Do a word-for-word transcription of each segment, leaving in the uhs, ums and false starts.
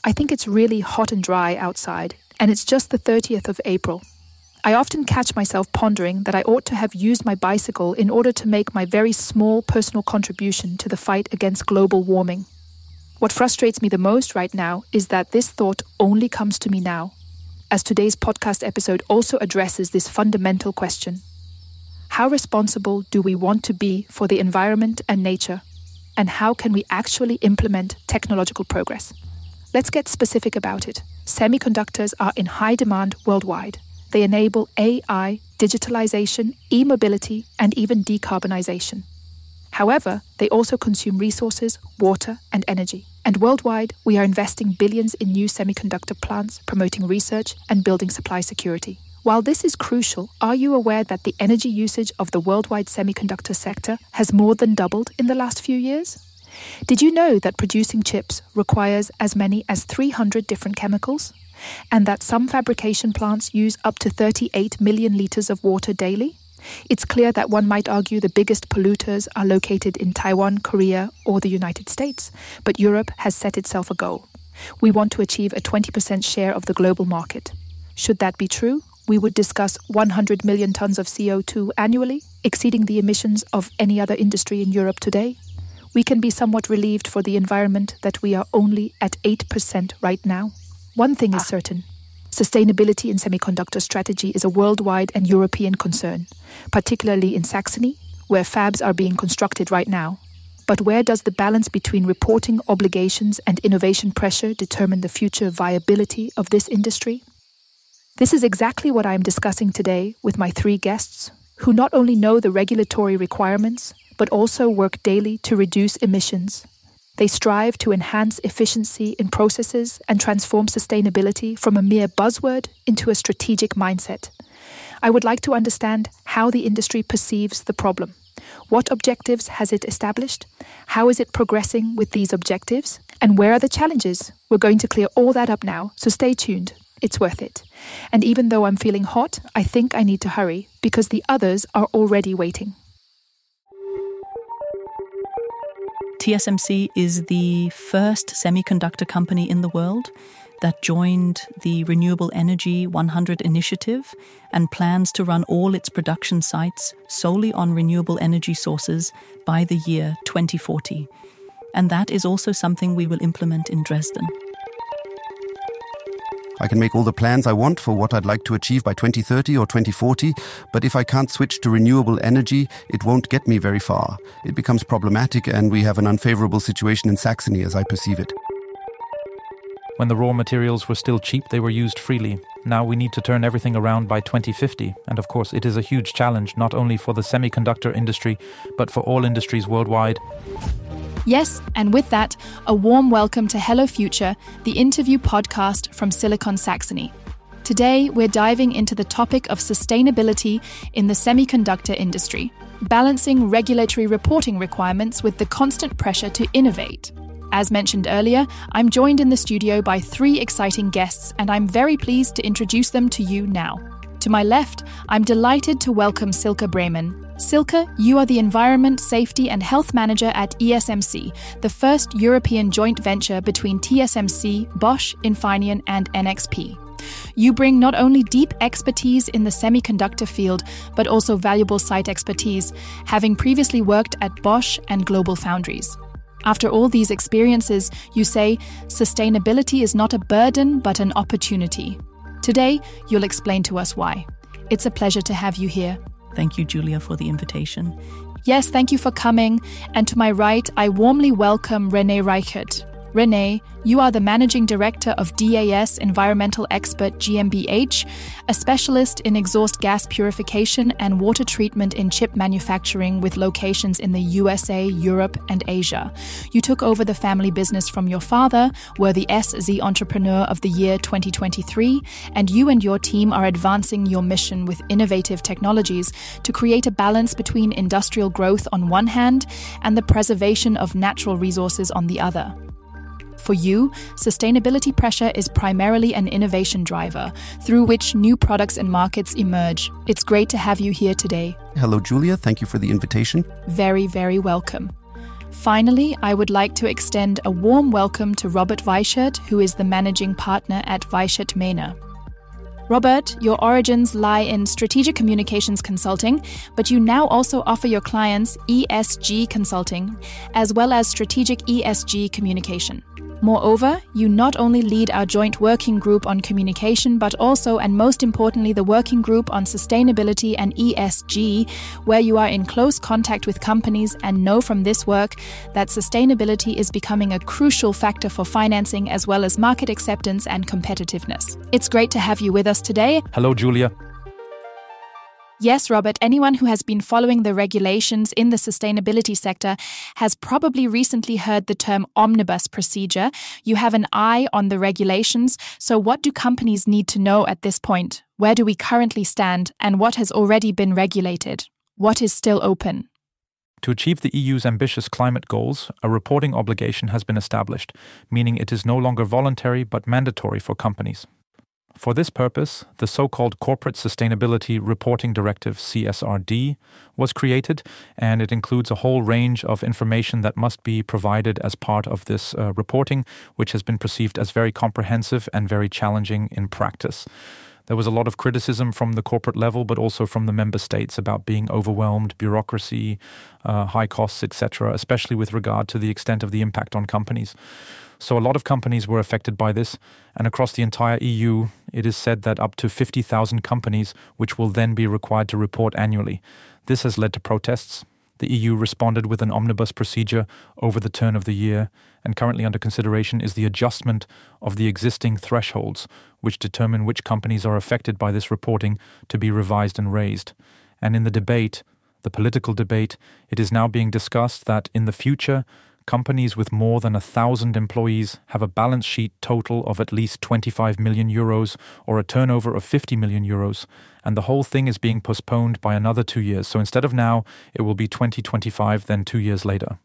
I think it's really hot and dry outside, and it's just the thirtieth of April. I often catch myself pondering that I ought to have used my bicycle in order to make my very small personal contribution to the fight against global warming. What frustrates me the most right now is that this thought only comes to me now, as today's podcast episode also addresses this fundamental question. How responsible do we want to be for the environment and nature? And how can we actually implement technological progress? Let's get specific about it. Semiconductors are in high demand worldwide. They enable A I, digitalization, e-mobility, and even decarbonization. However, they also consume resources, water, and energy. And worldwide, we are investing billions in new semiconductor plants, promoting research, and building supply security. While this is crucial, are you aware that the energy usage of the worldwide semiconductor sector has more than doubled in the last few years? Did you know that producing chips requires as many as three hundred different chemicals? And that some fabrication plants use up to thirty-eight million litres of water daily? It's clear that one might argue the biggest polluters are located in Taiwan, Korea, or the United States, but Europe has set itself a goal. We want to achieve a twenty percent share of the global market. Should that be true, we would discuss one hundred million tons of C O two annually, exceeding the emissions of any other industry in Europe today. We can be somewhat relieved for the environment that we are only at eight percent right now. One thing is certain. Sustainability in semiconductor strategy is a worldwide and European concern, particularly in Saxony, where fabs are being constructed right now. But where does the balance between reporting obligations and innovation pressure determine the future viability of this industry? This is exactly what I am discussing today with my three guests, who not only know the regulatory requirements, but also work daily to reduce emissions. They strive to enhance efficiency in processes and transform sustainability from a mere buzzword into a strategic mindset. I would like to understand how the industry perceives the problem. What objectives has it established? How is it progressing with these objectives? And where are the challenges? We're going to clear all that up now, so stay tuned. It's worth it. And even though I'm feeling hot, I think I need to hurry because the others are already waiting. T S M C is the first semiconductor company in the world that joined the Renewable Energy one hundred initiative and plans to run all its production sites solely on renewable energy sources by the year twenty forty. And that is also something we will implement in Dresden. I can make all the plans I want for what I'd like to achieve by twenty thirty or twenty forty, but if I can't switch to renewable energy, it won't get me very far. It becomes problematic and we have an unfavorable situation in Saxony as I perceive it. When the raw materials were still cheap, they were used freely. Now we need to turn everything around by twenty fifty. And of course, it is a huge challenge, not only for the semiconductor industry, but for all industries worldwide. Yes, and with that, a warm welcome to Hello Future, the interview podcast from Silicon Saxony. Today, we're diving into the topic of sustainability in the semiconductor industry, balancing regulatory reporting requirements with the constant pressure to innovate. As mentioned earlier, I'm joined in the studio by three exciting guests, and I'm very pleased to introduce them to you now. To my left, I'm delighted to welcome Silke Bremen. Silke, you are the Environment, Safety and Health Manager at E S M C, the first European joint venture between T S M C, Bosch, Infineon and N X P. You bring not only deep expertise in the semiconductor field, but also valuable site expertise, having previously worked at Bosch and GlobalFoundries. After all these experiences, you say, sustainability is not a burden, but an opportunity. Today, you'll explain to us why. It's a pleasure to have you here. Thank you, Julia, for the invitation. Yes, thank you for coming. And to my right, I warmly welcome René Reichert. René, you are the Managing Director of D A S Environmental Expert GmbH, a specialist in exhaust gas purification and water treatment in chip manufacturing with locations in the U S A, Europe and Asia. You took over the family business from your father, were the S Z Entrepreneur of the Year twenty twenty-three, and you and your team are advancing your mission with innovative technologies to create a balance between industrial growth on one hand and the preservation of natural resources on the other. For you, sustainability pressure is primarily an innovation driver, through which new products and markets emerge. It's great to have you here today. Hello, Julia. Thank you for the invitation. Very, very welcome. Finally, I would like to extend a warm welcome to Robert Weichert, who is the managing partner at Weichert Mehner. Robert, your origins lie in strategic communications consulting, but you now also offer your clients E S G consulting, as well as strategic E S G communication. Moreover, you not only lead our joint working group on communication, but also, and most importantly, the working group on sustainability and E S G, where you are in close contact with companies and know from this work that sustainability is becoming a crucial factor for financing as well as market acceptance and competitiveness. It's great to have you with us today. Hello, Julia. Yes, Robert, anyone who has been following the regulations in the sustainability sector has probably recently heard the term omnibus procedure. You have an eye on the regulations. So what do companies need to know at this point? Where do we currently stand, and what has already been regulated? What is still open? To achieve the E U's ambitious climate goals, a reporting obligation has been established, meaning it is no longer voluntary but mandatory for companies. For this purpose, the so-called Corporate Sustainability Reporting Directive, C S R D, was created, and it includes a whole range of information that must be provided as part of this uh, reporting, which has been perceived as very comprehensive and very challenging in practice. There was a lot of criticism from the corporate level, but also from the member states about being overwhelmed, bureaucracy, uh, high costs, et cetera, especially with regard to the extent of the impact on companies. So a lot of companies were affected by this, and across the entire E U, it is said that up to fifty thousand companies, which will then be required to report annually. This has led to protests. The E U responded with an omnibus procedure over the turn of the year, and currently under consideration is the adjustment of the existing thresholds, which determine which companies are affected by this reporting, to be revised and raised. And in the debate, the political debate, it is now being discussed that in the future, companies with more than a thousand employees have a balance sheet total of at least twenty-five million euros or a turnover of fifty million euros, and the whole thing is being postponed by another two years. So instead of now, it will be twenty twenty-five, then two years later.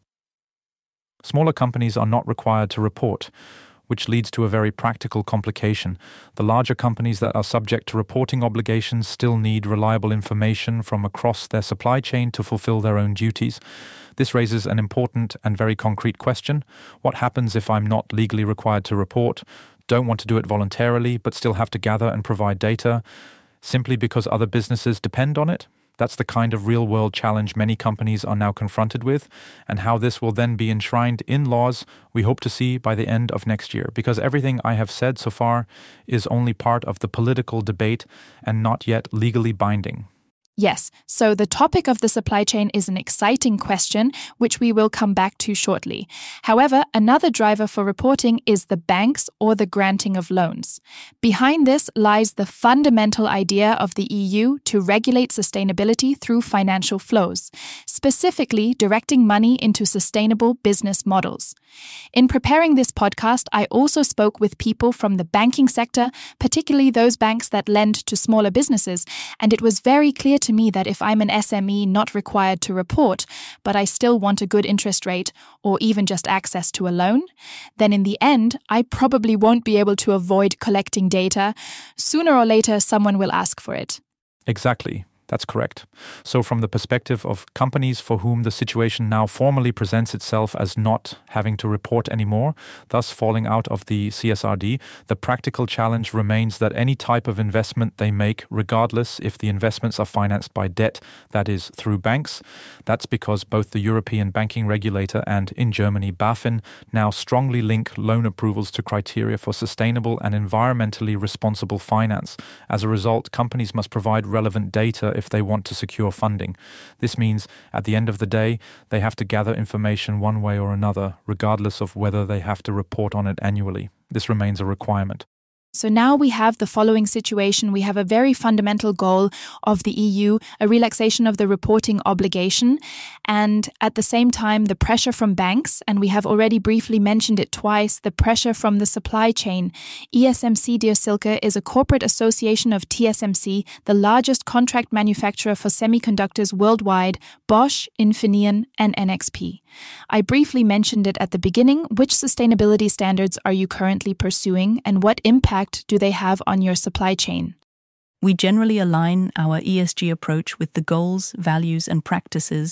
Smaller companies are not required to report, which leads to a very practical complication. The larger companies that are subject to reporting obligations still need reliable information from across their supply chain to fulfill their own duties. This raises an important and very concrete question. What happens if I'm not legally required to report, don't want to do it voluntarily, but still have to gather and provide data, simply because other businesses depend on it? That's the kind of real-world challenge many companies are now confronted with, and how this will then be enshrined in laws we hope to see by the end of next year, because everything I have said so far is only part of the political debate and not yet legally binding. Yes, so the topic of the supply chain is an exciting question, which we will come back to shortly. However, another driver for reporting is the banks or the granting of loans. Behind this lies the fundamental idea of the E U to regulate sustainability through financial flows, specifically directing money into sustainable business models. In preparing this podcast, I also spoke with people from the banking sector, particularly those banks that lend to smaller businesses, and it was very clear to me that if I'm an S M E not required to report, but I still want a good interest rate or even just access to a loan, then in the end, I probably won't be able to avoid collecting data. Sooner or later, someone will ask for it. Exactly. That's correct. So from the perspective of companies for whom the situation now formally presents itself as not having to report anymore, thus falling out of the C S R D, the practical challenge remains that any type of investment they make, regardless if the investments are financed by debt, that is through banks, that's because both the European banking regulator and, in Germany, BaFin, now strongly link loan approvals to criteria for sustainable and environmentally responsible finance. As a result, companies must provide relevant data if they want to secure funding. This means, at the end of the day, they have to gather information one way or another, regardless of whether they have to report on it annually. This remains a requirement. So now we have the following situation. We have a very fundamental goal of the E U, a relaxation of the reporting obligation, and at the same time, the pressure from banks, and we have already briefly mentioned it twice, the pressure from the supply chain. E S M C, dear Silke, is a corporate association of T S M C, the largest contract manufacturer for semiconductors worldwide, Bosch, Infineon, and N X P. I briefly mentioned it at the beginning. Which sustainability standards are you currently pursuing, and what impact do they have on your supply chain? We generally align our E S G approach with the goals, values, and practices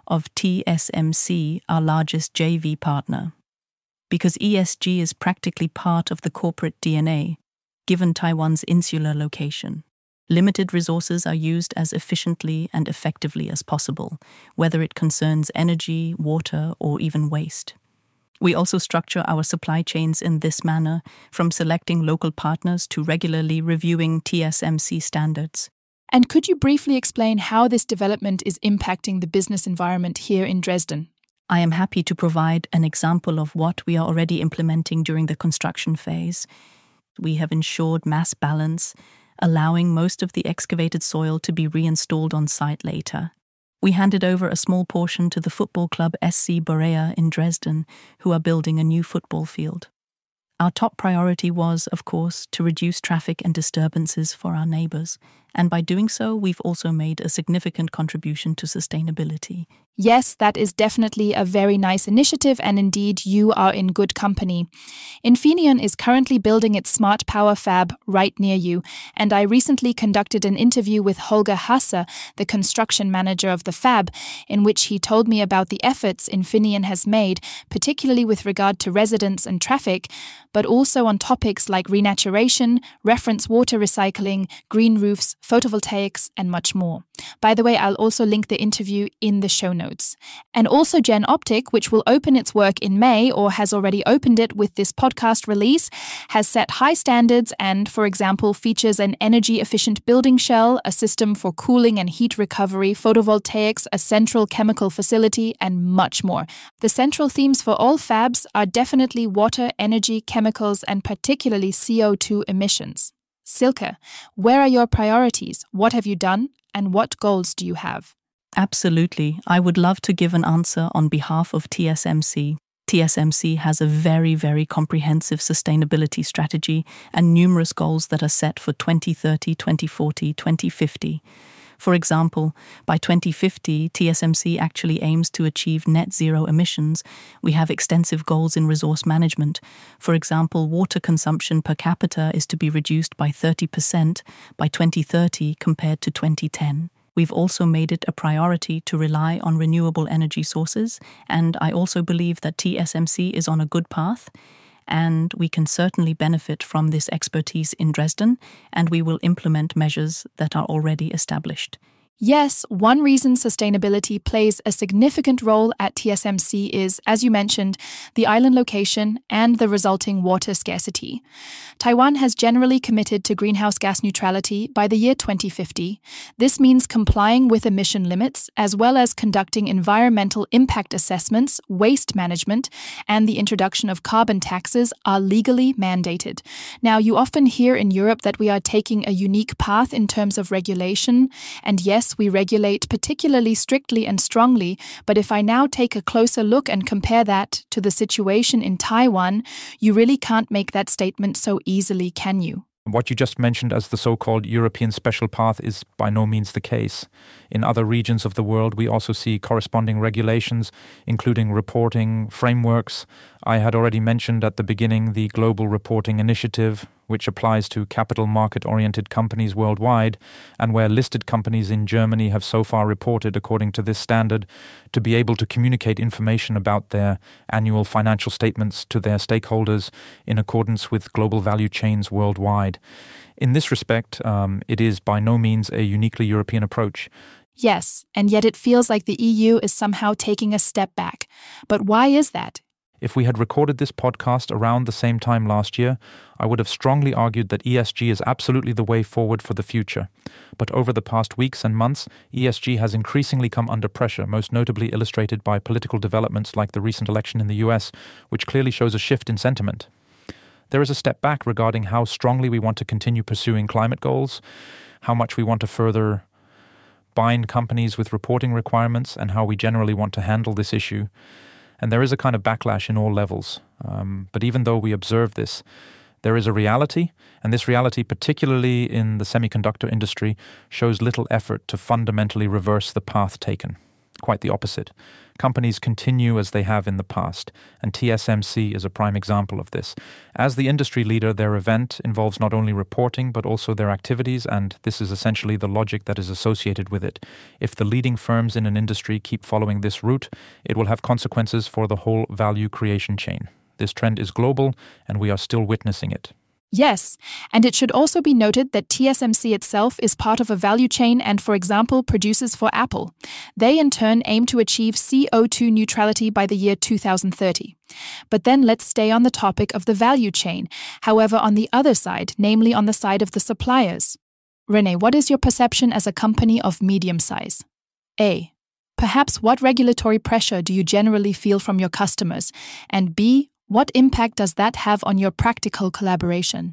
of T S M C, our largest J V partner. Because E S G is practically part of the corporate D N A, given Taiwan's insular location. Limited resources are used as efficiently and effectively as possible, whether it concerns energy, water, or even waste. We also structure our supply chains in this manner, from selecting local partners to regularly reviewing T S M C standards. And could you briefly explain how this development is impacting the business environment here in Dresden? I am happy to provide an example of what we are already implementing during the construction phase. We have ensured mass balance, allowing most of the excavated soil to be reinstalled on site later. We handed over a small portion to the football club S C Borea in Dresden, who are building a new football field. Our top priority was, of course, to reduce traffic and disturbances for our neighbors, and by doing so, we've also made a significant contribution to sustainability. Yes, that is definitely a very nice initiative, and indeed, you are in good company. Infineon is currently building its smart power fab right near you, and I recently conducted an interview with Holger Hasse, the construction manager of the fab, in which he told me about the efforts Infineon has made, particularly with regard to residents and traffic, but also on topics like renaturation, reference water recycling, green roofs, photovoltaics, and much more. By the way, I'll also link the interview in the show notes. And also Jenoptik, which will open its work in May or has already opened it with this podcast release, has set high standards and, for example, features an energy-efficient building shell, a system for cooling and heat recovery, photovoltaics, a central chemical facility, and much more. The central themes for all fabs are definitely water, energy, chemicals, and particularly C O two emissions. Silke, where are your priorities? What have you done? And what goals do you have? Absolutely. I would love to give an answer on behalf of T S M C. T S M C has a very, very comprehensive sustainability strategy and numerous goals that are set for twenty thirty, twenty forty, twenty fifty. For example, by twenty fifty, T S M C actually aims to achieve net zero emissions. We have extensive goals in resource management. For example, water consumption per capita is to be reduced by thirty percent by twenty thirty compared to twenty ten. We've also made it a priority to rely on renewable energy sources, and I also believe that T S M C is on a good path, and we can certainly benefit from this expertise in Dresden, and we will implement measures that are already established. Yes, one reason sustainability plays a significant role at T S M C is, as you mentioned, the island location and the resulting water scarcity. Taiwan has generally committed to greenhouse gas neutrality by the year twenty fifty. This means complying with emission limits, as well as conducting environmental impact assessments, waste management, and the introduction of carbon taxes are legally mandated. Now, you often hear in Europe that we are taking a unique path in terms of regulation, and yes, we regulate particularly strictly and strongly, but if I now take a closer look and compare that to the situation in Taiwan, you really can't make that statement so easily, can you? What you just mentioned as the so-called European special path is by no means the case. In other regions of the world, we also see corresponding regulations, including reporting frameworks. I had already mentioned at the beginning the Global Reporting Initiative, which applies to capital market-oriented companies worldwide, and where listed companies in Germany have so far reported according to this standard to be able to communicate information about their annual financial statements to their stakeholders in accordance with global value chains worldwide. In this respect, um, it is by no means a uniquely European approach. Yes, and yet it feels like the E U is somehow taking a step back. But why is that? If we had recorded this podcast around the same time last year, I would have strongly argued that E S G is absolutely the way forward for the future. But over the past weeks and months, E S G has increasingly come under pressure, most notably illustrated by political developments like the recent election in the U S, which clearly shows a shift in sentiment. There is a step back regarding how strongly we want to continue pursuing climate goals, how much we want to further bind companies with reporting requirements, and how we generally want to handle this issue. And there is a kind of backlash in all levels. Um, but even though we observe this, there is a reality, and this reality, particularly in the semiconductor industry, shows little effort to fundamentally reverse the path taken. Quite the opposite. Companies continue as they have in the past, and T S M C is a prime example of this. As the industry leader, their event involves not only reporting but also their activities, and this is essentially the logic that is associated with it. If the leading firms in an industry keep following this route, it will have consequences for the whole value creation chain. This trend is global, and we are still witnessing it. Yes, and it should also be noted that T S M C itself is part of a value chain and, for example, produces for Apple. They, in turn, aim to achieve C O two neutrality by the year two thousand thirty. But then let's stay on the topic of the value chain, however, on the other side, namely on the side of the suppliers. René, what is your perception as a company of medium size? A. Perhaps what regulatory pressure do you generally feel from your customers? And B. What impact does that have on your practical collaboration?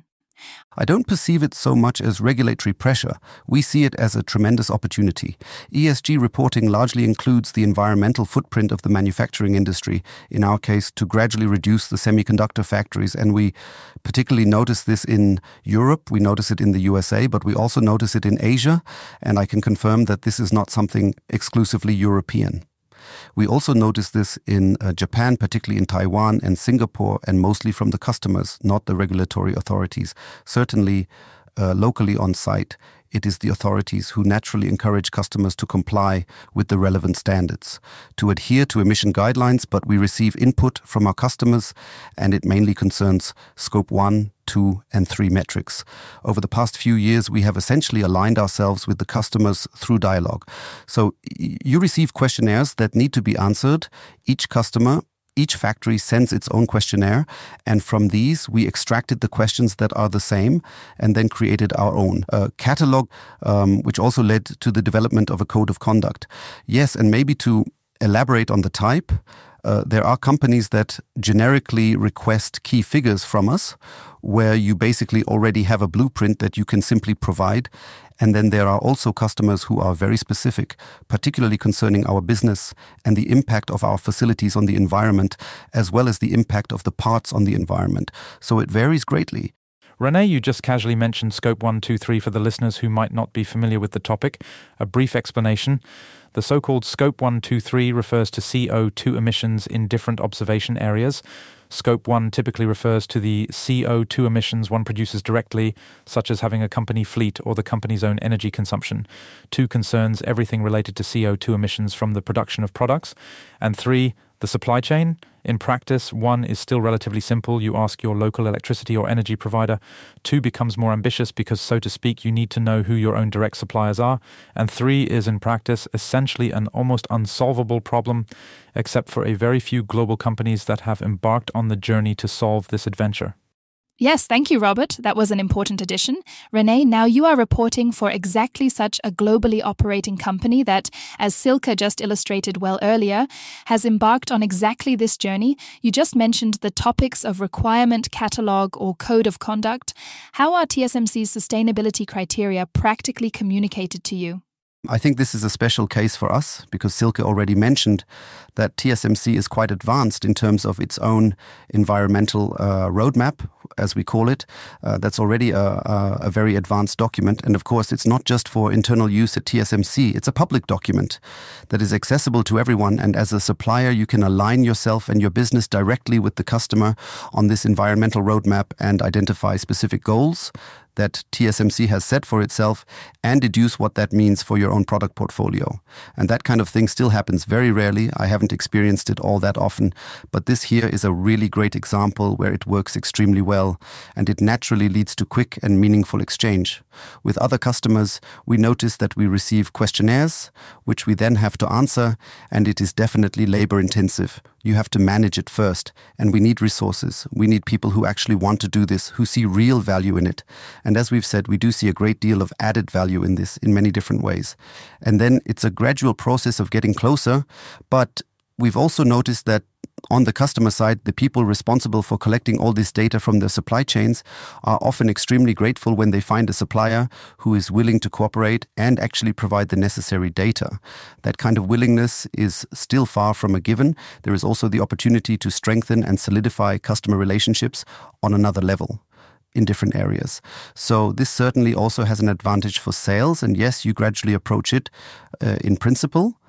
I don't perceive it so much as regulatory pressure. We see it as a tremendous opportunity. E S G reporting largely includes the environmental footprint of the manufacturing industry, in our case, to gradually reduce the semiconductor factories. And we particularly notice this in Europe, we notice it in the U S A, but we also notice it in Asia. And I can confirm that this is not something exclusively European. We also notice this in uh, Japan, particularly in Taiwan and Singapore, and mostly from the customers, not the regulatory authorities. Certainly, uh, locally on site, it is the authorities who naturally encourage customers to comply with the relevant standards, to adhere to emission guidelines, but we receive input from our customers, and it mainly concerns Scope one, two, and three metrics. Over the past few years, we have essentially aligned ourselves with the customers through dialogue. So you receive questionnaires that need to be answered. Each customer Each factory sends its own questionnaire, and from these we extracted the questions that are the same and then created our own uh, catalog, um, which also led to the development of a code of conduct. Yes, and maybe to elaborate on the type, uh, there are companies that generically request key figures from us, where you basically already have a blueprint that you can simply provide. And then there are also customers who are very specific, particularly concerning our business and the impact of our facilities on the environment, as well as the impact of the parts on the environment. So it varies greatly. René, you just casually mentioned Scope one, two, three for the listeners who might not be familiar with the topic. A brief explanation. The so-called Scope one, two, three refers to C O two emissions in different observation areas. Scope one typically refers to the C O two emissions one produces directly, such as having a company fleet or the company's own energy consumption. Two concerns everything related to C O two emissions from the production of products. And three, the supply chain. In practice, one is still relatively simple. You ask your local electricity or energy provider. Two becomes more ambitious because, so to speak, you need to know who your own direct suppliers are. And three is, in practice, essentially an almost unsolvable problem, except for a very few global companies that have embarked on the journey to solve this adventure. Yes, thank you, Robert. That was an important addition. René, now you are reporting for exactly such a globally operating company that, as Silke just illustrated well earlier, has embarked on exactly this journey. You just mentioned the topics of requirement catalog or code of conduct. How are T S M C's sustainability criteria practically communicated to you? I think this is a special case for us because Silke already mentioned that T S M C is quite advanced in terms of its own environmental uh, roadmap, as we call it. Uh, that's already a, a, a very advanced document. And of course, it's not just for internal use at T S M C. It's a public document that is accessible to everyone. And as a supplier, you can align yourself and your business directly with the customer on this environmental roadmap and identify specific goals that T S M C has set for itself and deduce what that means for your own product portfolio. And that kind of thing still happens very rarely. I haven't experienced it all that often, but this here is a really great example where it works extremely well and it naturally leads to quick and meaningful exchange. With other customers, we notice that we receive questionnaires, which we then have to answer, and it is definitely labor intensive. You have to manage it first, and we need resources. We need people who actually want to do this, who see real value in it. And as we've said, we do see a great deal of added value in this in many different ways. And then it's a gradual process of getting closer, but we've also noticed that on the customer side, the people responsible for collecting all this data from their supply chains are often extremely grateful when they find a supplier who is willing to cooperate and actually provide the necessary data. That kind of willingness is still far from a given. There is also the opportunity to strengthen and solidify customer relationships on another level in different areas. So this certainly also has an advantage for sales. And yes, you gradually approach it uh, in principle.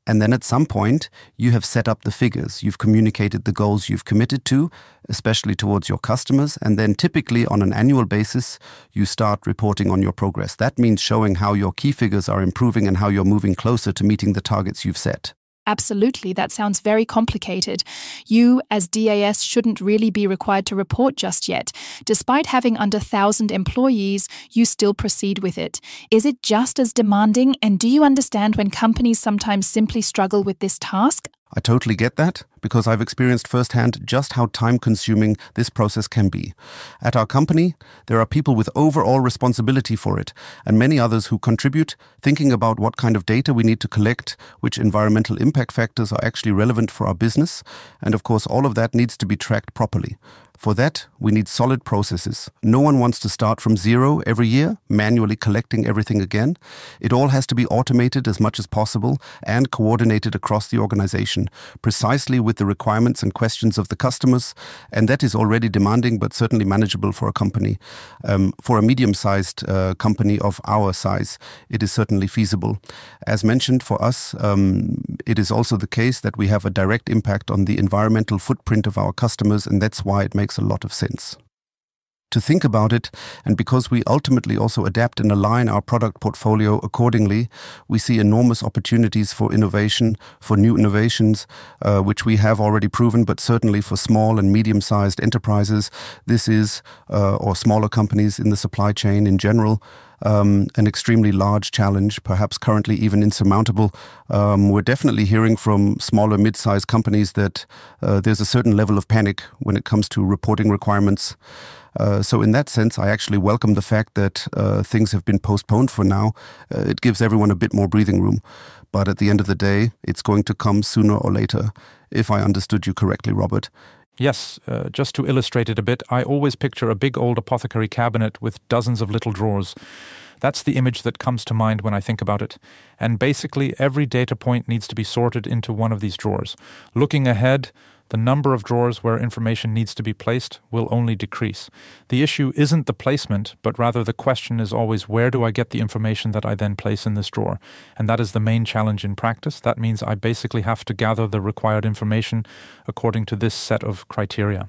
And then at some point, you have set up the figures. You've communicated the goals you've committed to, especially towards your customers. And then typically on an annual basis, you start reporting on your progress. That means showing how your key figures are improving and how you're moving closer to meeting the targets you've set. Absolutely, that sounds very complicated. You, as D A S, shouldn't really be required to report just yet. Despite having under one thousand employees, you still proceed with it. Is it just as demanding, and do you understand when companies sometimes simply struggle with this task? I totally get that, because I've experienced firsthand just how time-consuming this process can be. At our company, there are people with overall responsibility for it, and many others who contribute, thinking about what kind of data we need to collect, which environmental impact factors are actually relevant for our business, and of course all of that needs to be tracked properly. For that, we need solid processes. No one wants to start from zero every year, manually collecting everything again. It all has to be automated as much as possible and coordinated across the organization, precisely with the requirements and questions of the customers. And that is already demanding, but certainly manageable for a company. Um, for a medium-sized uh, company of our size, it is certainly feasible. As mentioned, for us, um, it is also the case that we have a direct impact on the environmental footprint of our customers, and that's why it makes a lot of sense. To think about it, and because we ultimately also adapt and align our product portfolio accordingly, we see enormous opportunities for innovation, for new innovations, uh, which we have already proven, but certainly for small and medium-sized enterprises, this is, uh, or smaller companies in the supply chain in general, Um, an extremely large challenge, perhaps currently even insurmountable. Um, we're definitely hearing from smaller, mid-sized companies that uh, there's a certain level of panic when it comes to reporting requirements. Uh, so in that sense, I actually welcome the fact that uh, things have been postponed for now. Uh, it gives everyone a bit more breathing room. But at the end of the day, it's going to come sooner or later, if I understood you correctly, Robert. Yes, uh, just to illustrate it a bit, I always picture a big old apothecary cabinet with dozens of little drawers. That's the image that comes to mind when I think about it. And basically, every data point needs to be sorted into one of these drawers. Looking ahead, the number of drawers where information needs to be placed will only decrease. The issue isn't the placement, but rather the question is always, where do I get the information that I then place in this drawer? And that is the main challenge in practice. That means I basically have to gather the required information according to this set of criteria.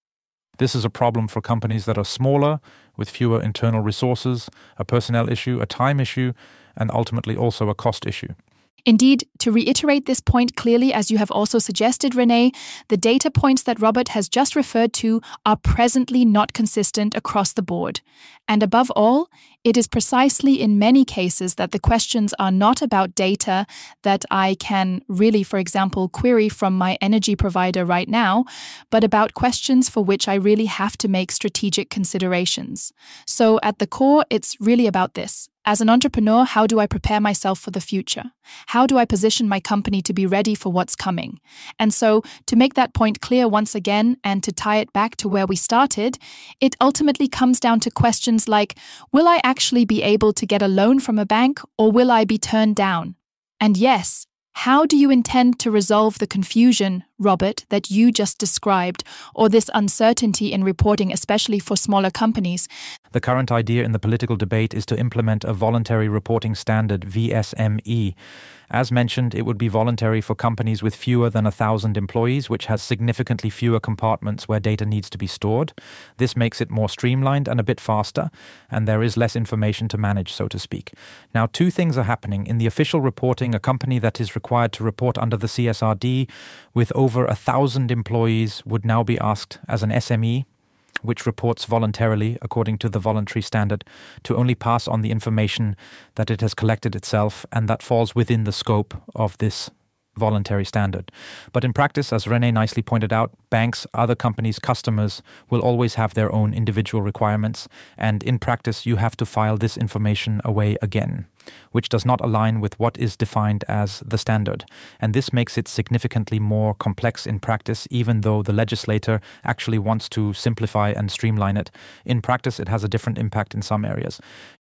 This is a problem for companies that are smaller, with fewer internal resources, a personnel issue, a time issue, and ultimately also a cost issue. Indeed, to reiterate this point clearly, as you have also suggested, René, the data points that Robert has just referred to are presently not consistent across the board. And above all, it is precisely in many cases that the questions are not about data that I can really, for example, query from my energy provider right now, but about questions for which I really have to make strategic considerations. So at the core, it's really about this. As an entrepreneur, how do I prepare myself for the future? How do I position my company to be ready for what's coming? And so, to make that point clear once again and to tie it back to where we started, it ultimately comes down to questions like, will I actually be able to get a loan from a bank, or will I be turned down? And yes, how do you intend to resolve the confusion, Robert, that you just described, or this uncertainty in reporting, especially for smaller companies? The current idea in the political debate is to implement a voluntary reporting standard, V S M E. As mentioned, it would be voluntary for companies with fewer than a thousand employees, which has significantly fewer compartments where data needs to be stored. This makes it more streamlined and a bit faster, and there is less information to manage, so to speak. Now, two things are happening. In the official reporting, a company that is required to report under the C S R D with over a thousand employees would now be asked as an S M E, which reports voluntarily according to the voluntary standard, to only pass on the information that it has collected itself and that falls within the scope of this voluntary standard. But in practice, as René nicely pointed out, banks, other companies, customers will always have their own individual requirements, and in practice you have to file this information away again, which does not align with what is defined as the standard. And this makes it significantly more complex in practice, even though the legislator actually wants to simplify and streamline it. In practice, it has a different impact in some areas.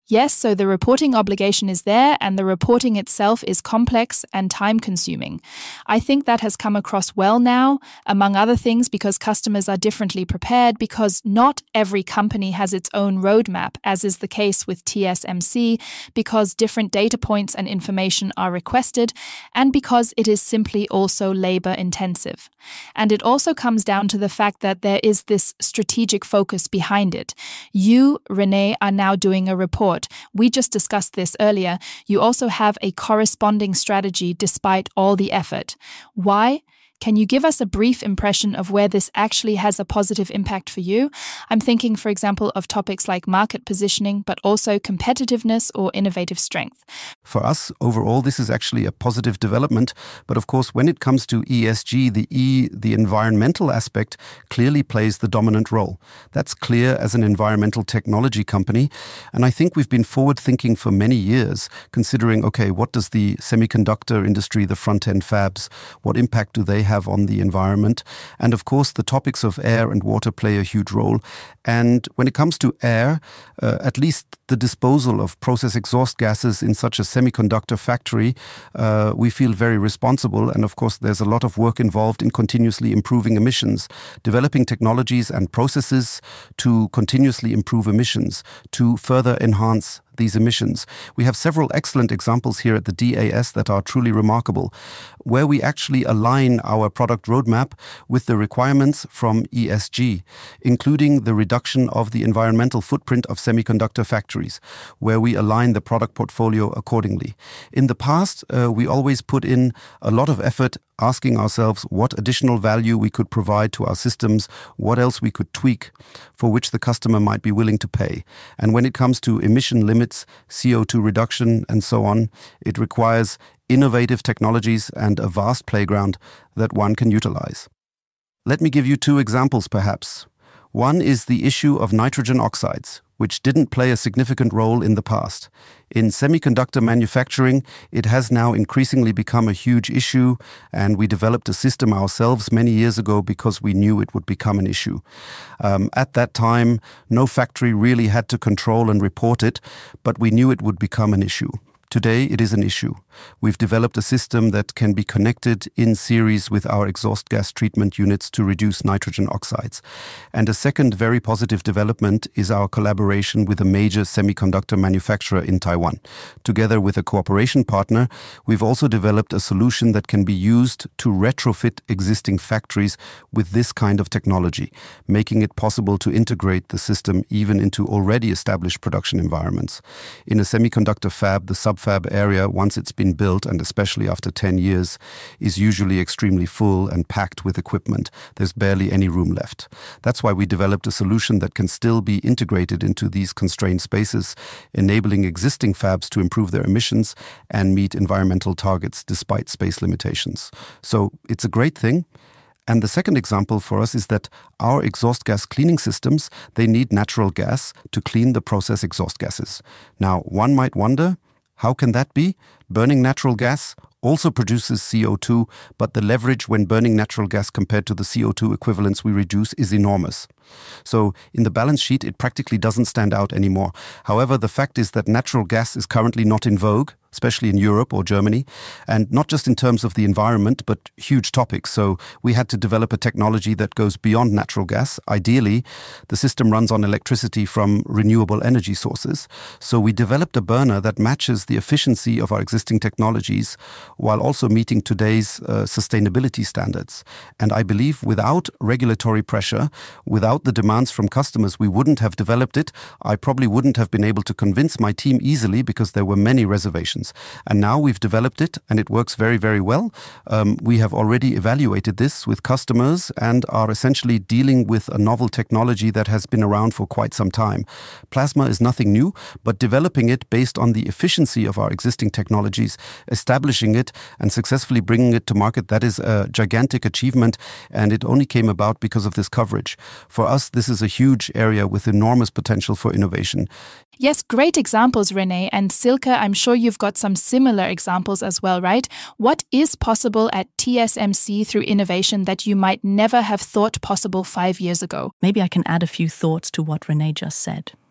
Yes, so the reporting obligation is there, and the reporting itself is complex and time-consuming. I think that has come across well now, among other things because customers are differently prepared, because not every company has its own roadmap, as is the case with T S M C, because different data points and information are requested, and because it is simply also labor-intensive. And it also comes down to the fact that there is this strategic focus behind it. You, Renee, are now doing a report. We just discussed this earlier. You also have a corresponding strategy despite all the effort. Why? Can you give us a brief impression of where this actually has a positive impact for you? I'm thinking, for example, of topics like market positioning, but also competitiveness or innovative strength. For us, overall, this is actually a positive development. But of course, when it comes to E S G, the E, the environmental aspect, clearly plays the dominant role. That's clear as an environmental technology company. And I think we've been forward thinking for many years, considering, okay, what does the semiconductor industry, the front-end fabs, what impact do they have? have on the environment. And of course, the topics of air and water play a huge role. And when it comes to air, uh, at least the disposal of process exhaust gases in such a semiconductor factory, uh, we feel very responsible. And of course, there's a lot of work involved in continuously improving emissions, developing technologies and processes to continuously improve emissions, to further enhance these emissions. We have several excellent examples here at the D A S that are truly remarkable, where we actually align our product roadmap with the requirements from E S G, including the reduction of the environmental footprint of semiconductor factories, where we align the product portfolio accordingly. In the past, uh, we always put in a lot of effort asking ourselves what additional value we could provide to our systems, what else we could tweak, for which the customer might be willing to pay. And when it comes to emission limits, C O two reduction, and so on, it requires innovative technologies and a vast playground that one can utilize. Let me give you two examples, perhaps. One is the issue of nitrogen oxides, which didn't play a significant role in the past. In semiconductor manufacturing, it has now increasingly become a huge issue, and we developed a system ourselves many years ago because we knew it would become an issue. Um, at that time, no factory really had to control and report it, but we knew it would become an issue. Today, it is an issue. We've developed a system that can be connected in series with our exhaust gas treatment units to reduce nitrogen oxides. And a second very positive development is our collaboration with a major semiconductor manufacturer in Taiwan. Together with a cooperation partner, we've also developed a solution that can be used to retrofit existing factories with this kind of technology, making it possible to integrate the system even into already established production environments. In a semiconductor fab, the sub Fab area, once it's been built, and especially after ten years, is usually extremely full and packed with equipment. There's barely any room left. That's why we developed a solution that can still be integrated into these constrained spaces, enabling existing fabs to improve their emissions and meet environmental targets despite space limitations. So it's a great thing. And the second example for us is that our exhaust gas cleaning systems, they need natural gas to clean the process exhaust gases. Now, one might wonder, how can that be? Burning natural gas also produces C O two, but the leverage when burning natural gas compared to the C O two equivalents we reduce is enormous. So in the balance sheet, it practically doesn't stand out anymore. However, the fact is that natural gas is currently not in vogue, especially in Europe or Germany, and not just in terms of the environment, but huge topics. So we had to develop a technology that goes beyond natural gas. Ideally, the system runs on electricity from renewable energy sources. So we developed a burner that matches the efficiency of our existing technologies while also meeting today's uh, sustainability standards. And I believe without regulatory pressure, without the demands from customers, we wouldn't have developed it. I probably wouldn't have been able to convince my team easily because there were many reservations. And now we've developed it and it works very, very well. Um, we have already evaluated this with customers and are essentially dealing with a novel technology that has been around for quite some time. Plasma is nothing new, but developing it based on the efficiency of our existing technologies, establishing it and successfully bringing it to market, that is a gigantic achievement, and it only came about because of this coverage. For us, this is a huge area with enormous potential for innovation. Yes, great examples, Renee. And Silke, I'm sure you've got some similar examples as well, right? What is possible at T S M C through innovation that you might never have thought possible five years ago? Maybe I can add a few thoughts to what Renee just said.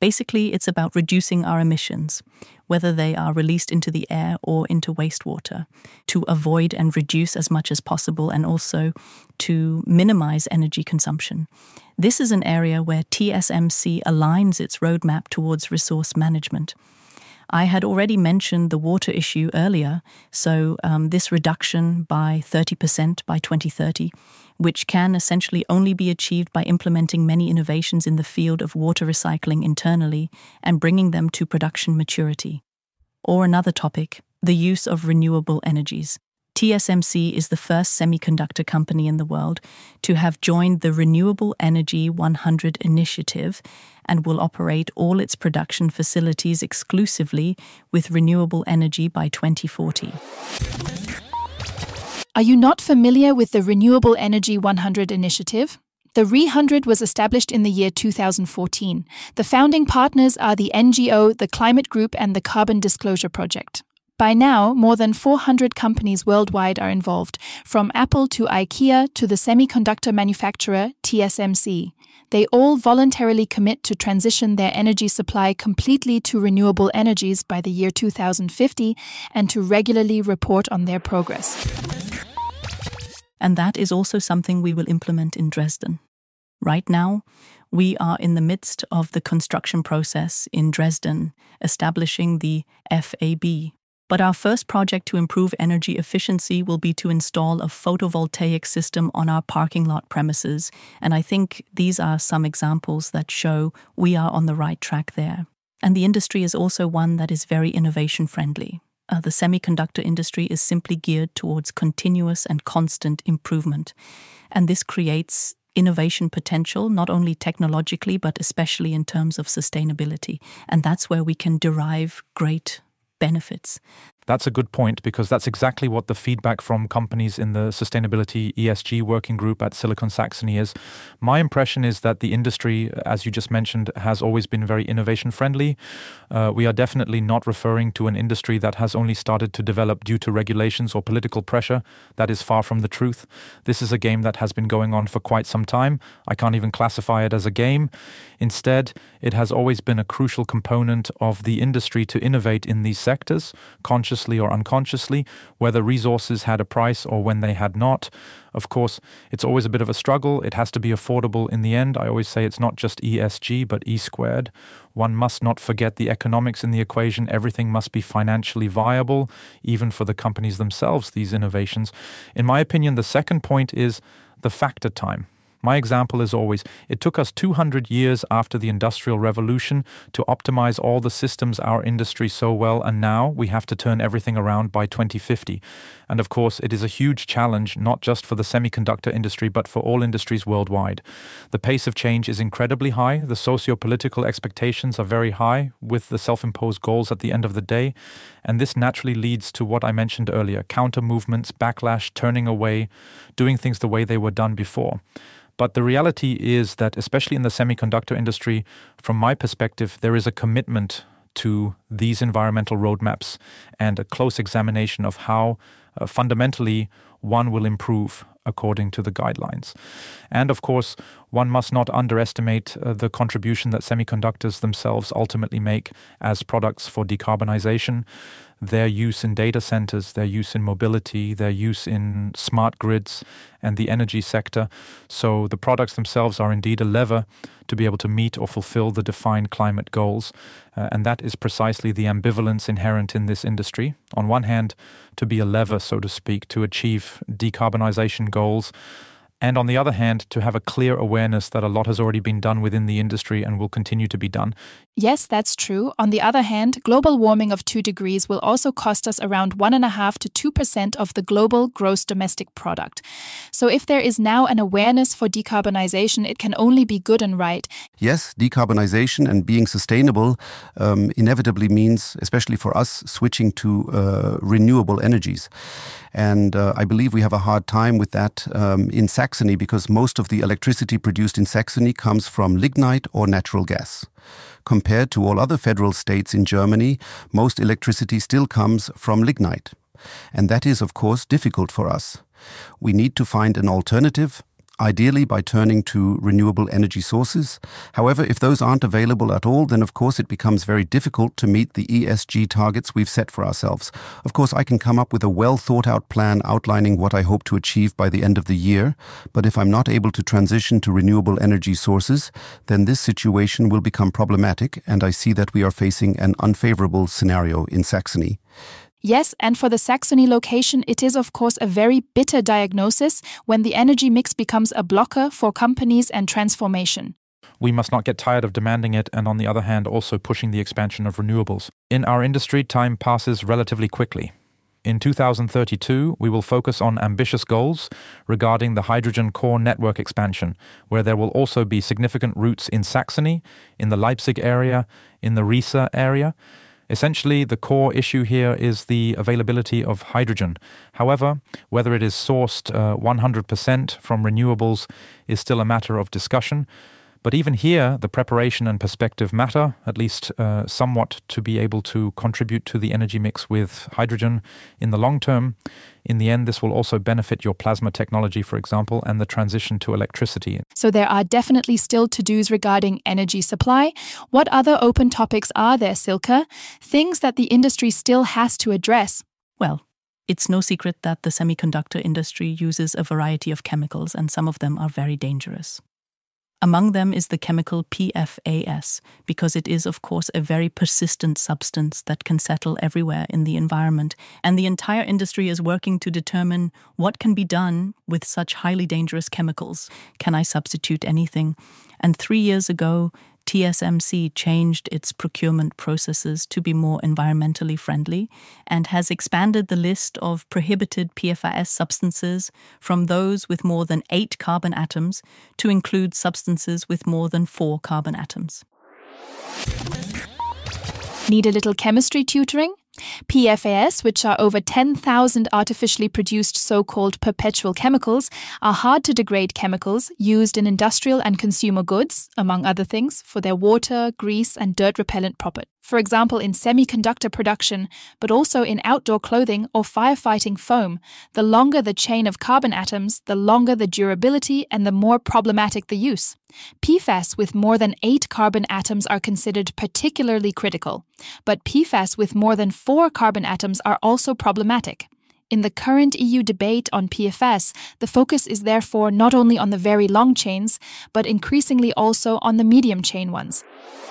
Basically, it's about reducing our emissions, whether they are released into the air or into wastewater, to avoid and reduce as much as possible and also to minimize energy consumption. This is an area where T S M C aligns its roadmap towards resource management. I had already mentioned the water issue earlier, so um, this reduction by thirty percent by twenty thirty, which can essentially only be achieved by implementing many innovations in the field of water recycling internally and bringing them to production maturity. Or another topic, the use of renewable energies. T S M C is the first semiconductor company in the world to have joined the Renewable Energy one hundred initiative and will operate all its production facilities exclusively with renewable energy by twenty forty. Are you not familiar with the Renewable Energy one hundred initiative? The R E one hundred was established in the year two thousand fourteen. The founding partners are the N G O, the Climate Group, and the Carbon Disclosure Project. By now, more than four hundred companies worldwide are involved, from Apple to IKEA to the semiconductor manufacturer T S M C. They all voluntarily commit to transition their energy supply completely to renewable energies by the year two thousand fifty and to regularly report on their progress. And that is also something we will implement in Dresden. Right now, we are in the midst of the construction process in Dresden, establishing the F A B. But our first project to improve energy efficiency will be to install a photovoltaic system on our parking lot premises, and I think these are some examples that show we are on the right track there. And the industry is also one that is very innovation-friendly. Uh, the semiconductor industry is simply geared towards continuous and constant improvement, and this creates innovation potential, not only technologically, but especially in terms of sustainability, and that's where we can derive great benefits. That's a good point, because that's exactly what the feedback from companies in the Sustainability E S G working group at Silicon Saxony is. My impression is that the industry, as you just mentioned, has always been very innovation friendly. Uh, we are definitely not referring to an industry that has only started to develop due to regulations or political pressure. That is far from the truth. This is a game that has been going on for quite some time. I can't even classify it as a game. Instead, it has always been a crucial component of the industry to innovate in these sectors, consciously or unconsciously, whether resources had a price or when they had not. Of course, it's always a bit of a struggle. It has to be affordable in the end. I always say it's not just E S G, but E squared. One must not forget the economics in the equation. Everything must be financially viable, even for the companies themselves, these innovations. In my opinion, the second point is the factor time. My example is always, it took us two hundred years after the Industrial Revolution to optimize all the systems our industry so well, and now we have to turn everything around by twenty fifty. And of course, it is a huge challenge, not just for the semiconductor industry, but for all industries worldwide. The pace of change is incredibly high. The socio-political expectations are very high with the self-imposed goals at the end of the day. And this naturally leads to what I mentioned earlier, counter movements, backlash, turning away, doing things the way they were done before. But the reality is that, especially in the semiconductor industry, from my perspective, there is a commitment to these environmental roadmaps and a close examination of how uh, fundamentally one will improve according to the guidelines. And of course, one must not underestimate uh, the contribution that semiconductors themselves ultimately make as products for decarbonization. Their use in data centers, their use in mobility, their use in smart grids and the energy sector. So the products themselves are indeed a lever to be able to meet or fulfill the defined climate goals. Uh, and that is precisely the ambivalence inherent in this industry. On one hand, to be a lever, so to speak, to achieve decarbonization goals. And on the other hand, to have a clear awareness that a lot has already been done within the industry and will continue to be done. Yes, that's true. On the other hand, global warming of two degrees will also cost us around one point five to two percent of the global gross domestic product. So if there is now an awareness for decarbonization, it can only be good and right. Yes, decarbonization and being sustainable um, inevitably means, especially for us, switching to uh, renewable energies. And uh, I believe we have a hard time with that um, in Saxony, because most of the electricity produced in Saxony comes from lignite or natural gas. Compared to all other federal states in Germany, most electricity still comes from lignite. And that is, of course, difficult for us. We need to find an alternative, ideally by turning to renewable energy sources. However, if those aren't available at all, then of course it becomes very difficult to meet the E S G targets we've set for ourselves. Of course, I can come up with a well thought out plan outlining what I hope to achieve by the end of the year, but if I'm not able to transition to renewable energy sources, then this situation will become problematic, and I see that we are facing an unfavorable scenario in Saxony. Yes, and for the Saxony location, it is of course a very bitter diagnosis when the energy mix becomes a blocker for companies and transformation. We must not get tired of demanding it and on the other hand also pushing the expansion of renewables. In our industry, time passes relatively quickly. In two thousand thirty-two, we will focus on ambitious goals regarding the hydrogen core network expansion, where there will also be significant routes in Saxony, in the Leipzig area, in the Riesa area. Essentially, the core issue here is the availability of hydrogen. However, whether it is sourced uh, one hundred percent from renewables is still a matter of discussion. But even here, the preparation and perspective matter, at least uh, somewhat, to be able to contribute to the energy mix with hydrogen in the long term. In the end, this will also benefit your plasma technology, for example, and the transition to electricity. So there are definitely still to-dos regarding energy supply. What other open topics are there, Silke? Things that the industry still has to address? Well, it's no secret that the semiconductor industry uses a variety of chemicals, and some of them are very dangerous. Among them is the chemical P F A S, because it is, of course, a very persistent substance that can settle everywhere in the environment, and the entire industry is working to determine what can be done with such highly dangerous chemicals. Can I substitute anything? And three years ago, T S M C changed its procurement processes to be more environmentally friendly and has expanded the list of prohibited P F A S substances from those with more than eight carbon atoms to include substances with more than four carbon atoms. Need a little chemistry tutoring? P F A S, which are over ten thousand artificially produced so-called perpetual chemicals, are hard-to-degrade chemicals used in industrial and consumer goods, among other things, for their water, grease and dirt-repellent properties. For example, in semiconductor production, but also in outdoor clothing or firefighting foam. The longer the chain of carbon atoms, the longer the durability and the more problematic the use. P FAS with more than eight carbon atoms are considered particularly critical, but P FAS with more than four carbon atoms are also problematic. In the current E U debate on P F A S, the focus is therefore not only on the very long chains, but increasingly also on the medium chain ones.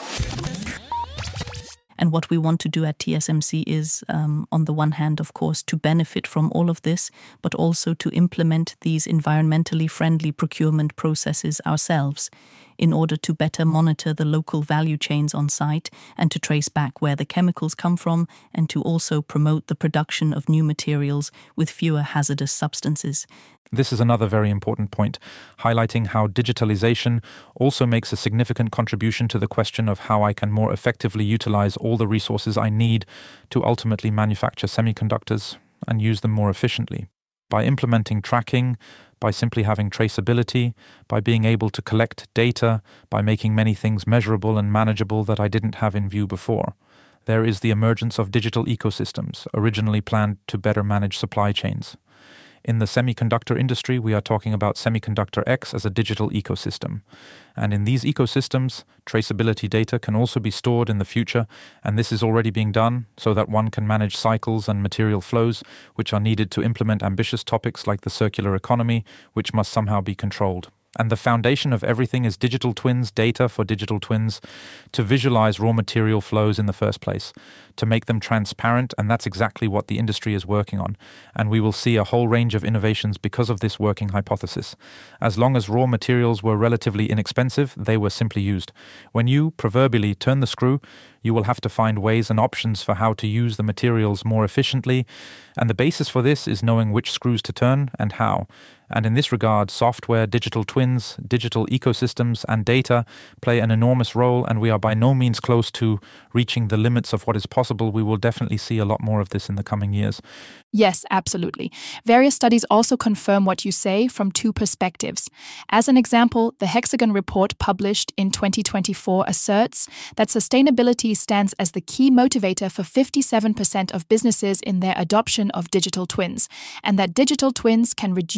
And what we want to do at T S M C is, um, on the one hand, of course, to benefit from all of this, but also to implement these environmentally friendly procurement processes ourselves in order to better monitor the local value chains on site and to trace back where the chemicals come from and to also promote the production of new materials with fewer hazardous substances. This is another very important point, highlighting how digitalization also makes a significant contribution to the question of how I can more effectively utilize all the resources I need to ultimately manufacture semiconductors and use them more efficiently. By implementing tracking, by simply having traceability, by being able to collect data, by making many things measurable and manageable that I didn't have in view before. There is the emergence of digital ecosystems, originally planned to better manage supply chains. In the semiconductor industry, we are talking about Semiconductor X as a digital ecosystem. And in these ecosystems, traceability data can also be stored in the future, and this is already being done so that one can manage cycles and material flows which are needed to implement ambitious topics like the circular economy, which must somehow be controlled. And the foundation of everything is digital twins, data for digital twins, to visualize raw material flows in the first place, to make them transparent, and that's exactly what the industry is working on. And we will see a whole range of innovations because of this working hypothesis. As long as raw materials were relatively inexpensive, they were simply used. When you, proverbially, turn the screw, you will have to find ways and options for how to use the materials more efficiently, and the basis for this is knowing which screws to turn and how. And in this regard, software, digital twins, digital ecosystems, and data play an enormous role, and we are by no means close to reaching the limits of what is possible. We will definitely see a lot more of this in the coming years. Yes, absolutely. Various studies also confirm what you say from two perspectives. As an example, the Hexagon report published in twenty twenty-four asserts that sustainability stands as the key motivator for fifty-seven percent of businesses in their adoption of digital twins, and that digital twins can reduce the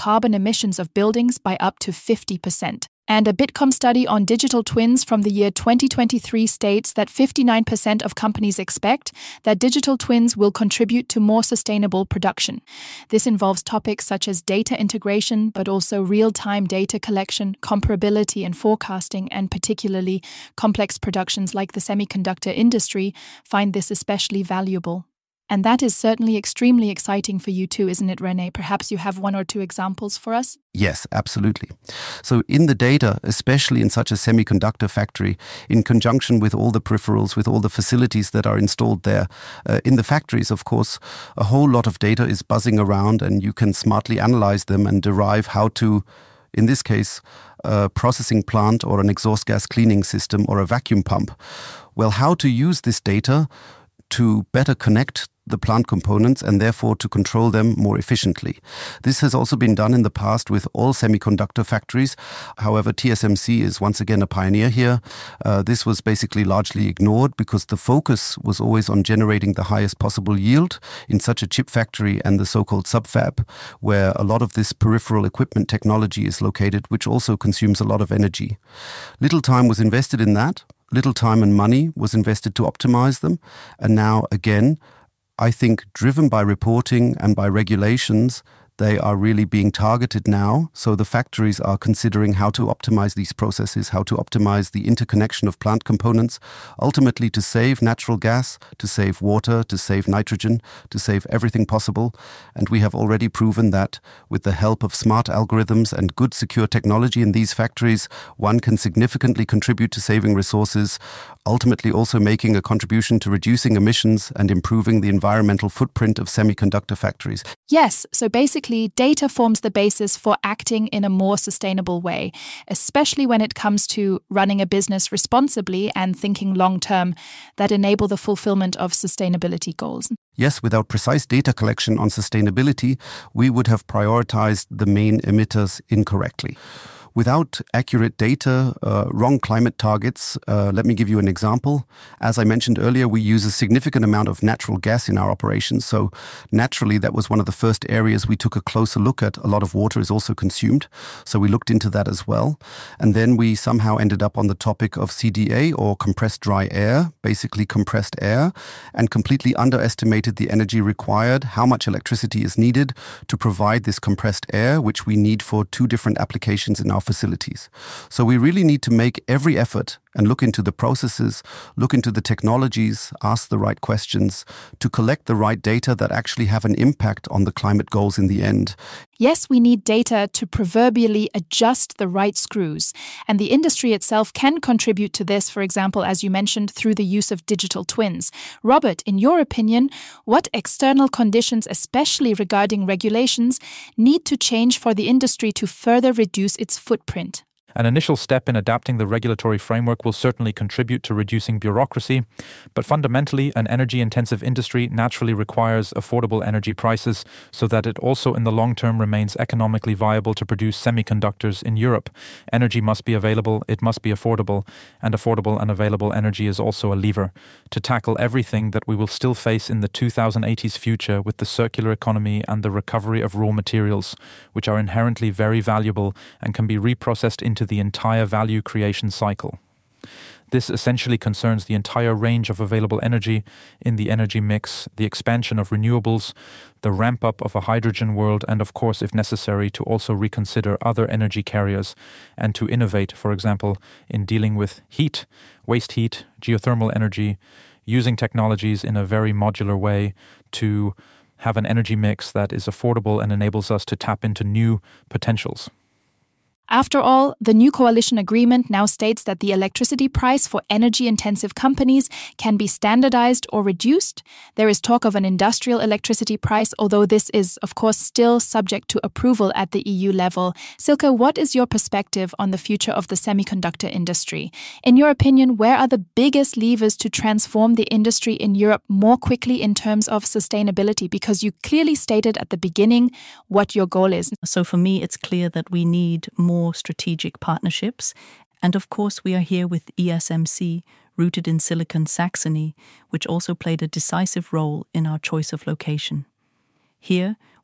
carbon emissions of buildings by up to fifty percent. And a Bitkom study on digital twins from the year twenty twenty-three states that fifty-nine percent of companies expect that digital twins will contribute to more sustainable production. This involves topics such as data integration, but also real-time data collection, comparability and forecasting, and particularly complex productions like the semiconductor industry find this especially valuable. And that is certainly extremely exciting for you too, isn't it, René? Perhaps you have one or two examples for us? Yes, absolutely. So in the data, especially in such a semiconductor factory, in conjunction with all the peripherals, with all the facilities that are installed there, uh, in the factories, of course, a whole lot of data is buzzing around, and you can smartly analyze them and derive how to, in this case, a processing plant or an exhaust gas cleaning system or a vacuum pump. Well, how to use this data to better connect the plant components and therefore to control them more efficiently. This has also been done in the past with all semiconductor factories. However, T S M C is once again a pioneer here. Uh, this was basically largely ignored because the focus was always on generating the highest possible yield in such a chip factory and the so-called subfab, where a lot of this peripheral equipment technology is located, which also consumes a lot of energy. Little time was invested in that. Little time and money was invested to optimize them. And now, again, I think driven by reporting and by regulations, they are really being targeted now. So the factories are considering how to optimize these processes, how to optimize the interconnection of plant components, ultimately to save natural gas, to save water, to save nitrogen, to save everything possible. And we have already proven that with the help of smart algorithms and good secure technology in these factories, one can significantly contribute to saving resources, ultimately also making a contribution to reducing emissions and improving the environmental footprint of semiconductor factories. Yes, so basically data forms the basis for acting in a more sustainable way, especially when it comes to running a business responsibly and thinking long-term that enable the fulfillment of sustainability goals. Yes, without precise data collection on sustainability, we would have prioritized the main emitters incorrectly. Without accurate data, uh, wrong climate targets, uh, let me give you an example. As I mentioned earlier, we use a significant amount of natural gas in our operations. So naturally, that was one of the first areas we took a closer look at. A lot of water is also consumed. So we looked into that as well. And then we somehow ended up on the topic of C D A, or compressed dry air, basically compressed air, and completely underestimated the energy required, how much electricity is needed to provide this compressed air, which we need for two different applications in our facilities. So we really need to make every effort and look into the processes, look into the technologies, ask the right questions to collect the right data that actually have an impact on the climate goals in the end. Yes, we need data to proverbially adjust the right screws. And the industry itself can contribute to this, for example, as you mentioned, through the use of digital twins. Robert, in your opinion, what external conditions, especially regarding regulations, need to change for the industry to further reduce its footprint? An initial step in adapting the regulatory framework will certainly contribute to reducing bureaucracy, but fundamentally, an energy-intensive industry naturally requires affordable energy prices so that it also in the long term remains economically viable to produce semiconductors in Europe. Energy must be available, it must be affordable, and affordable and available energy is also a lever to tackle everything that we will still face in the two thousand eighties future with the circular economy and the recovery of raw materials, which are inherently very valuable and can be reprocessed into the entire value creation cycle. This essentially concerns the entire range of available energy in the energy mix, the expansion of renewables, the ramp-up of a hydrogen world, and of course, if necessary, to also reconsider other energy carriers and to innovate, for example, in dealing with heat, waste heat, geothermal energy, using technologies in a very modular way to have an energy mix that is affordable and enables us to tap into new potentials. After all, the new coalition agreement now states that the electricity price for energy-intensive companies can be standardized or reduced. There is talk of an industrial electricity price, although this is, of course, still subject to approval at the E U level. Silke, what is your perspective on the future of the semiconductor industry? In your opinion, where are the biggest levers to transform the industry in Europe more quickly in terms of sustainability? Because you clearly stated at the beginning what your goal is. So for me, it's clear that we need more more strategic partnerships. And of course, we are here with E S M C, rooted in Silicon Saxony, which also played a decisive role in our choice of location. Here,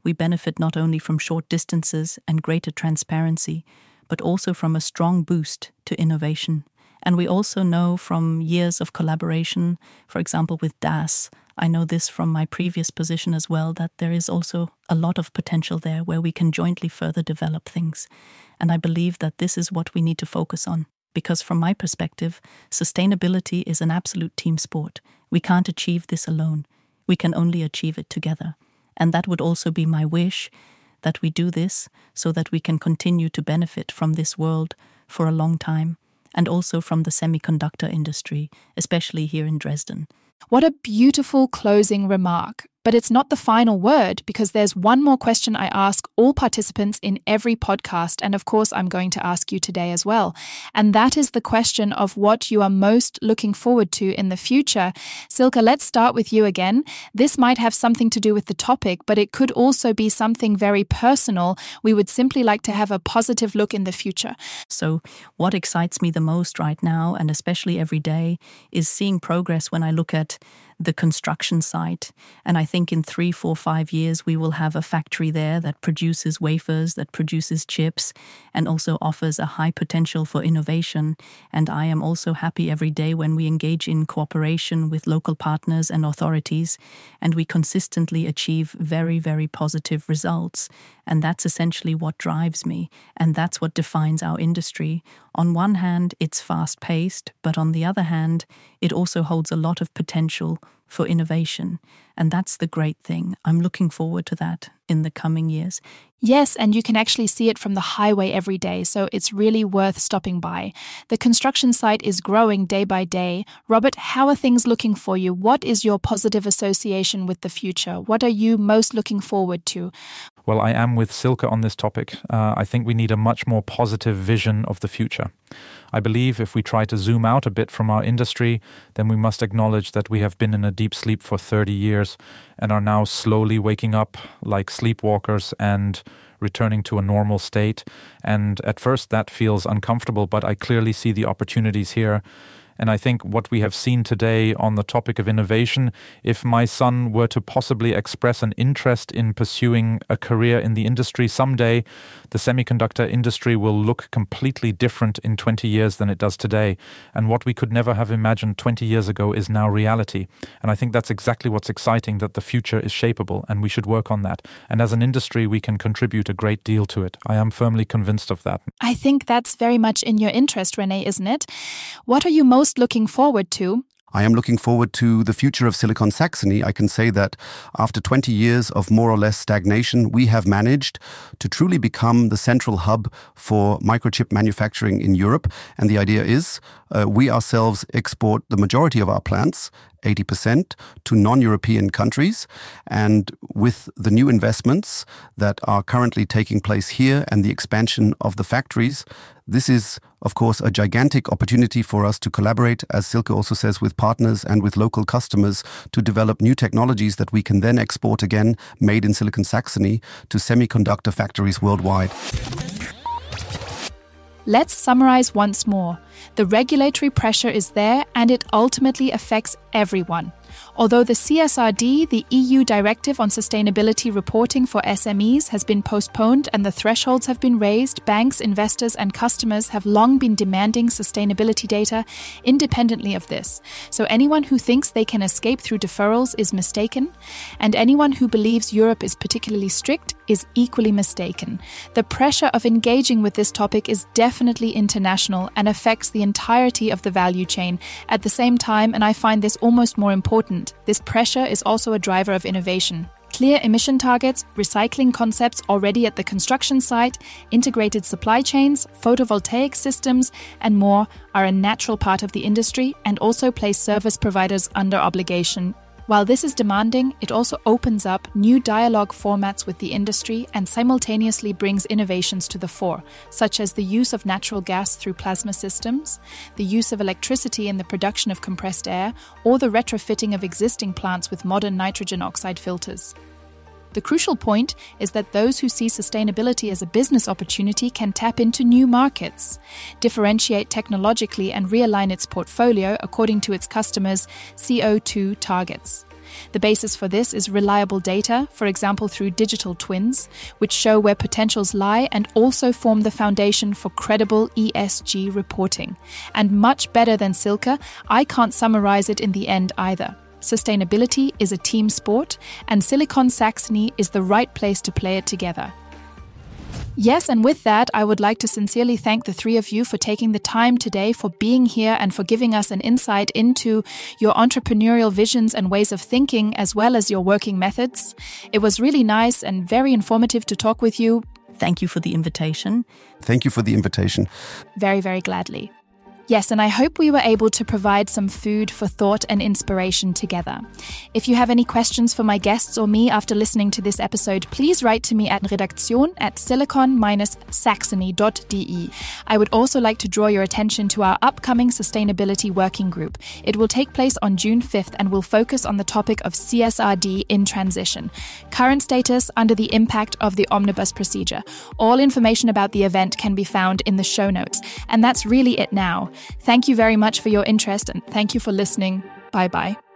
we benefit not only from short distances and greater transparency, but also from a strong boost to innovation. And we also know from years of collaboration, for example, with D A S, I know this from my previous position as well, that there is also a lot of potential there where we can jointly further develop things. And I believe that this is what we need to focus on. Because from my perspective, sustainability is an absolute team sport. We can't achieve this alone. We can only achieve it together. And that would also be my wish, that we do this so that we can continue to benefit from this world for a long time, and also from the semiconductor industry, especially here in Dresden. What a beautiful closing remark. But it's not the final word, because there's one more question I ask all participants in every podcast, and of course I'm going to ask you today as well. And that is the question of what you are most looking forward to in the future. Silke, let's start with you again. This might have something to do with the topic, but it could also be something very personal. We would simply like to have a positive look in the future. So what excites me the most right now, and especially every day, is seeing progress when I look at the construction site. And I think in three, four, five years, we will have a factory there that produces wafers, that produces chips, and also offers a high potential for innovation. And I am also happy every day when we engage in cooperation with local partners and authorities, and we consistently achieve very, very positive results. And that's essentially what drives me. And that's what defines our industry. On one hand, it's fast-paced, but on the other hand, it also holds a lot of potential for innovation. And that's the great thing. I'm looking forward to that in the coming years. Yes, and you can actually see it from the highway every day, so it's really worth stopping by. The construction site is growing day by day. Robert, how are things looking for you? What is your positive association with the future? What are you most looking forward to? Well, I am with Silke on this topic. Uh, I think we need a much more positive vision of the future. I believe if we try to zoom out a bit from our industry, then we must acknowledge that we have been in a deep sleep for thirty years and are now slowly waking up like sleepwalkers and returning to a normal state. And at first that feels uncomfortable, but I clearly see the opportunities here. And I think what we have seen today on the topic of innovation, if my son were to possibly express an interest in pursuing a career in the industry someday, the semiconductor industry will look completely different in twenty years than it does today. And what we could never have imagined twenty years ago is now reality. And I think that's exactly what's exciting, that the future is shapeable and we should work on that. And as an industry, we can contribute a great deal to it. I am firmly convinced of that. I think that's very much in your interest, René, isn't it? What are you most looking forward to? I am looking forward to the future of Silicon Saxony. I can say that after twenty years of more or less stagnation, we have managed to truly become the central hub for microchip manufacturing in Europe. And the idea is uh, we ourselves export the majority of our plants, eighty percent, to non-European countries. And with the new investments that are currently taking place here and the expansion of the factories, this is, of course, a gigantic opportunity for us to collaborate, as Silke also says, with partners and with local customers to develop new technologies that we can then export again, made in Silicon Saxony, to semiconductor factories worldwide. Let's summarize once more. The regulatory pressure is there and it ultimately affects everyone. Although the C S R D, the E U Directive on Sustainability Reporting for S M Es, has been postponed and the thresholds have been raised, banks, investors and customers have long been demanding sustainability data independently of this. So anyone who thinks they can escape through deferrals is mistaken, and anyone who believes Europe is particularly strict is equally mistaken. The pressure of engaging with this topic is definitely international and affects the entirety of the value chain. At the same time, and I find this almost more important, this pressure is also a driver of innovation. Clear emission targets, recycling concepts already at the construction site, integrated supply chains, photovoltaic systems, and more are a natural part of the industry and also place service providers under obligation. While this is demanding, it also opens up new dialogue formats with the industry and simultaneously brings innovations to the fore, such as the use of natural gas through plasma systems, the use of electricity in the production of compressed air, or the retrofitting of existing plants with modern nitrogen oxide filters. The crucial point is that those who see sustainability as a business opportunity can tap into new markets, differentiate technologically and realign its portfolio according to its customers' C O two targets. The basis for this is reliable data, for example through digital twins, which show where potentials lie and also form the foundation for credible E S G reporting. And much better than Silke, I can't summarize it in the end either. Sustainability is a team sport, and Silicon Saxony is the right place to play it together. Yes, and with that, I would like to sincerely thank the three of you for taking the time today, for being here and for giving us an insight into your entrepreneurial visions and ways of thinking, as well as your working methods. It was really nice and very informative to talk with you. Thank you for the invitation. Thank you for the invitation. Very, very gladly. Yes, and I hope we were able to provide some food for thought and inspiration together. If you have any questions for my guests or me after listening to this episode, please write to me at redaktion at silicon saxony dot d e. I would also like to draw your attention to our upcoming Sustainability Working Group. It will take place on June fifth and will focus on the topic of C S R D in transition, current status under the impact of the omnibus procedure. All information about the event can be found in the show notes. And that's really it now. Thank you very much for your interest and thank you for listening. Bye bye.